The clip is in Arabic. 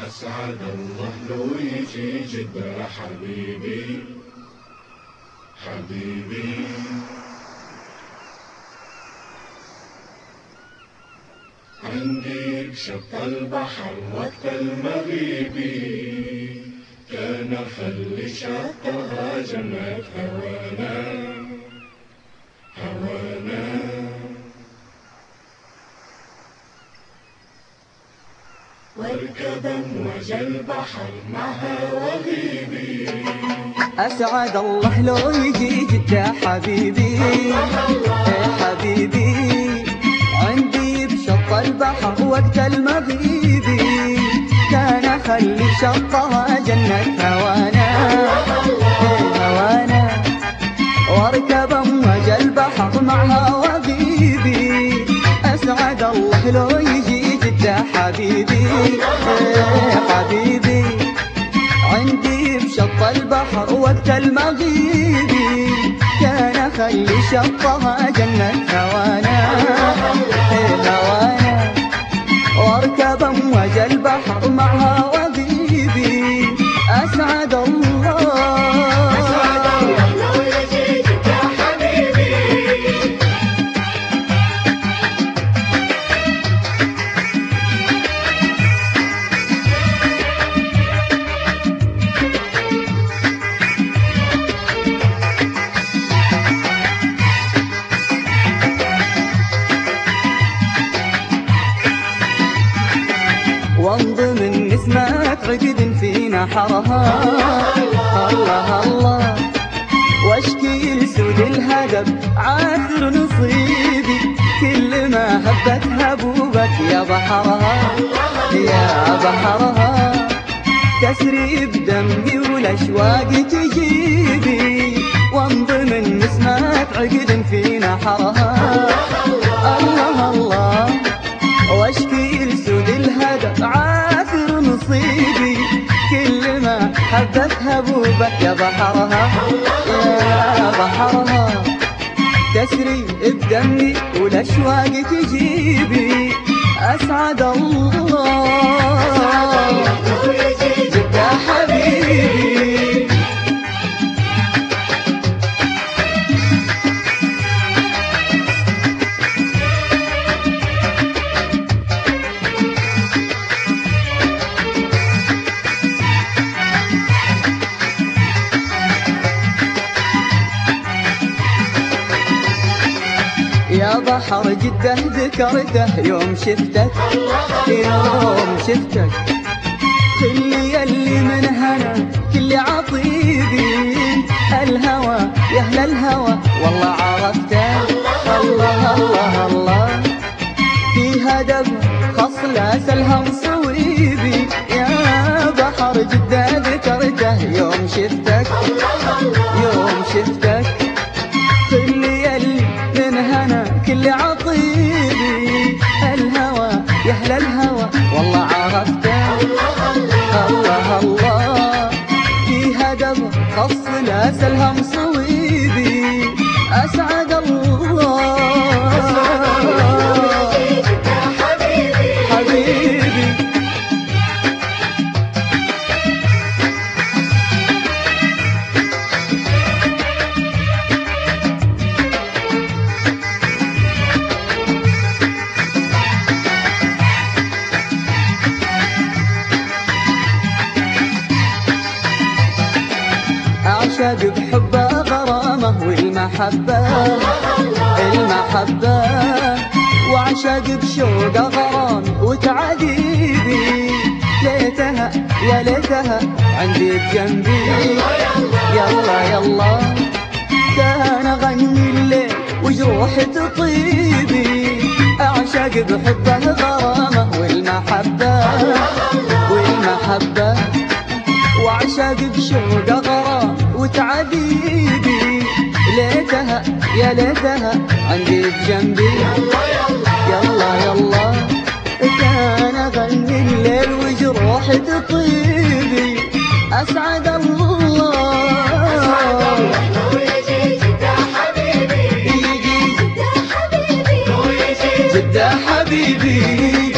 أسعد الله لو يجي جدة حبيبي حبيبي. عندي بشط البحر وقت المغيبي كان خلي شطها جنة هوانا هوانا. واركب امواج البحر معها وغيبي. أسعد الله لو يجي جدة حبيبي حبيبي. عندي بشط البحر وقت المغيبي كان خلي شطها جنة هوانا هوانا. واركب امواج البحر معها وغيبي. أسعد الله لو يجي جدة حبيبي حبيبي. عندي بشط البحر وقت المغيبي كان خلي شطها جنة هوانا هوانا. واركب امواج البحر معها وغيبي. أسعد الله لو يجي جدة حبيبي. وانضم النسمات عقد في نحرها الله الله. واشكي لسود الهدب عاثر نصيبي كل ما هبت هبوبك يا بحرها يا بحرها. تسري بدمي والاشواق تجيبي. وانضم النسمات عقد في نحرها الله الله. واشكي لسود الهدف عاثر نصيبي كل ما حبت هبوبك يا بحرها يا بحرها. تسري بدمي والاشواق تجيبي. أسعد الله جدة حبيبي. يا بحر جدة ذكرته يوم شفتك يوم شفتك. خلي اللي من هنا كل عطيبي. الهوى يا أهل الهوى والله عرفته الله الله الله. في هدف خصلة سلهم صويبي. يا بحر جدة ذكرته يوم شفتك يوم شفتك. خلي اللي من هنا كل عطيبي. الهوى يا أهل الهوى والله عرفته الله الله. في هدف خصلة سلهم صويبي. أسعد الله حبيبي. أعشق بحبه غرامه والمحبة المحبة. وأعشق بشوقه غرام وتعذيبي. ليتها يا ليتها عندي بجنبي يلا يلا. كان أغني الليل وجروح تطيبي. أعشق بحبه غرامه والمحبة والمحبة. وأعشق بشوقه غرام وتعذيبي. ليتها يا ليتها عندي بجنبي يلا يلا. كان أغني الليل وجروح تطيبي. أسعد الله لو يجي جدة حبيبي. يجي جدة حبيبي.